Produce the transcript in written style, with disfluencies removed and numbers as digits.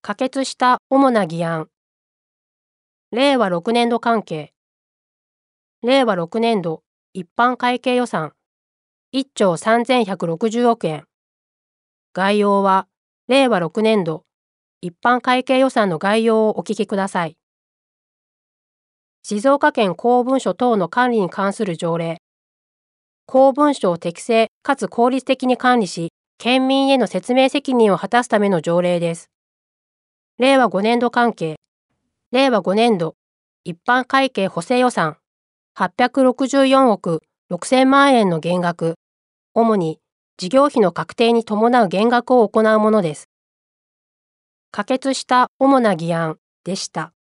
可決した主な議案。令和6年度関係。令和6年度一般会計予算1兆3160億円。概要は、令和6年度一般会計予算の概要をお聞きください。静岡県公文書等の管理に関する条例。公文書を適正かつ効率的に管理し、県民への説明責任を果たすための条例です。令和5年度関係。令和5年度一般会計補正予算864億6000万円の減額。主に事業費の確定に伴う減額を行うものです。可決した主な議案でした。